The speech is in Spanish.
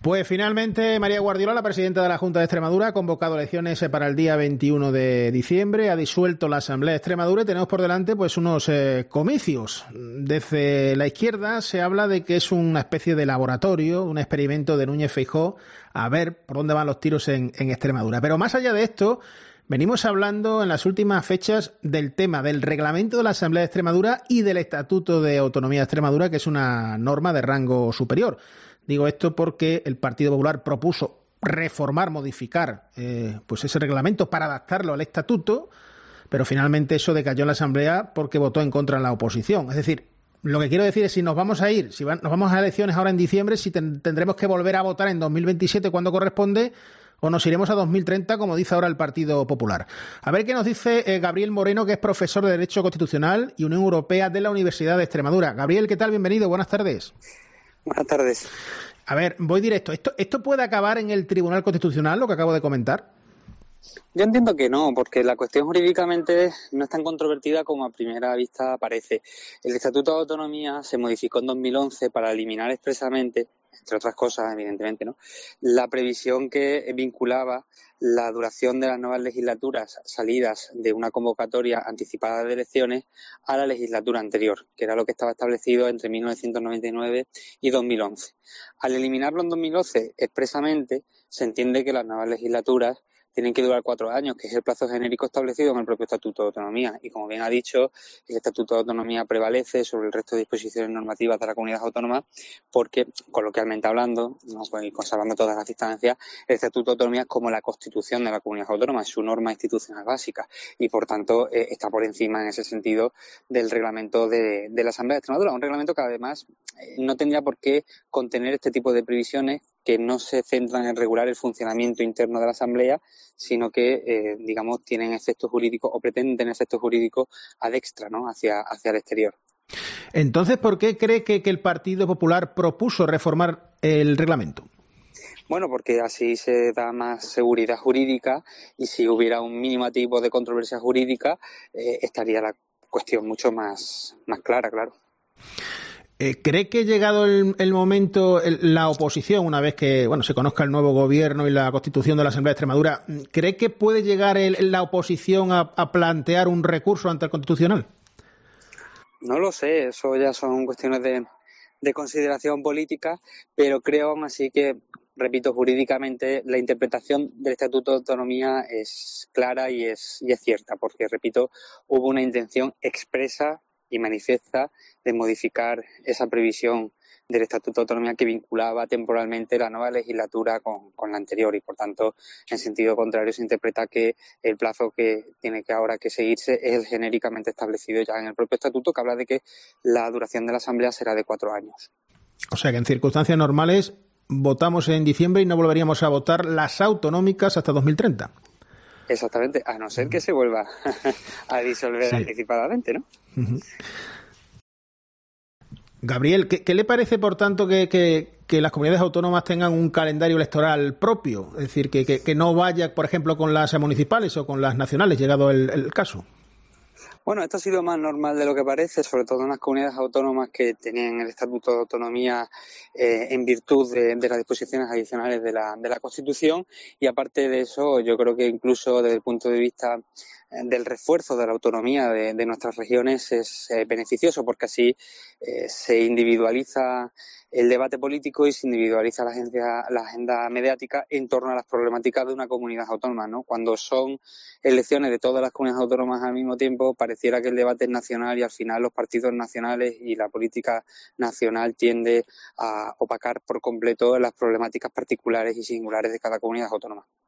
Pues finalmente María Guardiola, la presidenta de la Junta de Extremadura, ha convocado elecciones para el día 21 de diciembre, ha disuelto la Asamblea de Extremadura y tenemos por delante pues unos comicios. Desde la izquierda se habla de que es una especie de laboratorio, un experimento de Núñez Feijóo, a ver por dónde van los tiros en Extremadura. Pero más allá de esto, venimos hablando en las últimas fechas del tema del reglamento de la Asamblea de Extremadura y del Estatuto de Autonomía de Extremadura, que es una norma de rango superior. Digo esto porque el Partido Popular propuso reformar, modificar pues ese reglamento para adaptarlo al estatuto, pero finalmente eso decayó en la Asamblea porque votó en contra en la oposición. Es decir, lo que quiero decir es si nos vamos a ir, nos vamos a elecciones ahora en diciembre, si tendremos que volver a votar en 2027 cuando corresponde, o nos iremos a 2030, como dice ahora el Partido Popular. A ver qué nos dice Gabriel Moreno, que es profesor de Derecho Constitucional y Unión Europea de la Universidad de Extremadura. Gabriel, ¿qué tal? Bienvenido, buenas tardes. Buenas tardes. A ver, voy directo. ¿Esto puede acabar en el Tribunal Constitucional, lo que acabo de comentar? Yo entiendo que no, porque la cuestión jurídicamente no es tan controvertida como a primera vista parece. El Estatuto de Autonomía se modificó en 2011 para eliminar expresamente, entre otras cosas, evidentemente, ¿no?, la previsión que vinculaba la duración de las nuevas legislaturas salidas de una convocatoria anticipada de elecciones a la legislatura anterior, que era lo que estaba establecido entre 1999 y 2011. Al eliminarlo en 2011 expresamente, se entiende que las nuevas legislaturas tienen que durar 4 años, que es el plazo genérico establecido en el propio Estatuto de Autonomía. Y como bien ha dicho, el Estatuto de Autonomía prevalece sobre el resto de disposiciones normativas de la comunidad autónoma porque, coloquialmente hablando, ¿no?, y conservando todas las distancias, el Estatuto de Autonomía es como la Constitución de la comunidad autónoma, es su norma institucional básica y, por tanto, está por encima en ese sentido del reglamento de la Asamblea de Extremadura. Un reglamento que, además, no tendría por qué contener este tipo de previsiones que no se centran en regular el funcionamiento interno de la Asamblea, sino que, digamos, tienen efectos jurídicos o pretenden tener efectos jurídicos ad extra, ¿no?, hacia el exterior. Entonces, ¿por qué cree que el Partido Popular propuso reformar el reglamento? Bueno, porque así se da más seguridad jurídica y si hubiera un mínimo tipo de controversia jurídica, estaría la cuestión mucho más clara, claro. ¿Cree que llegado el momento, la oposición, una vez que se conozca el nuevo gobierno y la constitución de la Asamblea de Extremadura, cree que puede llegar la oposición a plantear un recurso ante el Constitucional? No lo sé, eso ya son cuestiones de consideración política, pero creo aún así que, repito, jurídicamente la interpretación del Estatuto de Autonomía es clara y es cierta, porque, repito, hubo una intención expresa y manifiesta de modificar esa previsión del Estatuto de Autonomía que vinculaba temporalmente la nueva legislatura con la anterior y, por tanto, en sentido contrario se interpreta que el plazo que tiene que ahora que seguirse es el genéricamente establecido ya en el propio Estatuto, que habla de que la duración de la Asamblea será de 4 años. O sea que en circunstancias normales votamos en diciembre y no volveríamos a votar las autonómicas hasta 2030. Exactamente, a no ser que se vuelva a disolver anticipadamente, ¿no? Uh-huh. Gabriel, ¿qué le parece, por tanto, que las comunidades autónomas tengan un calendario electoral propio? Es decir, que no vaya, por ejemplo, con las municipales o con las nacionales, llegado el caso. Bueno, esto ha sido más normal de lo que parece, sobre todo en las comunidades autónomas que tenían el Estatuto de Autonomía en virtud de las disposiciones adicionales de la Constitución, y aparte de eso, yo creo que incluso desde el punto de vista del refuerzo de la autonomía de nuestras regiones es beneficioso, porque así se individualiza el debate político y se individualiza la agenda mediática en torno a las problemáticas de una comunidad autónoma, ¿no? Cuando son elecciones de todas las comunidades autónomas al mismo tiempo, pareciera que el debate es nacional y al final los partidos nacionales y la política nacional tiende a opacar por completo las problemáticas particulares y singulares de cada comunidad autónoma.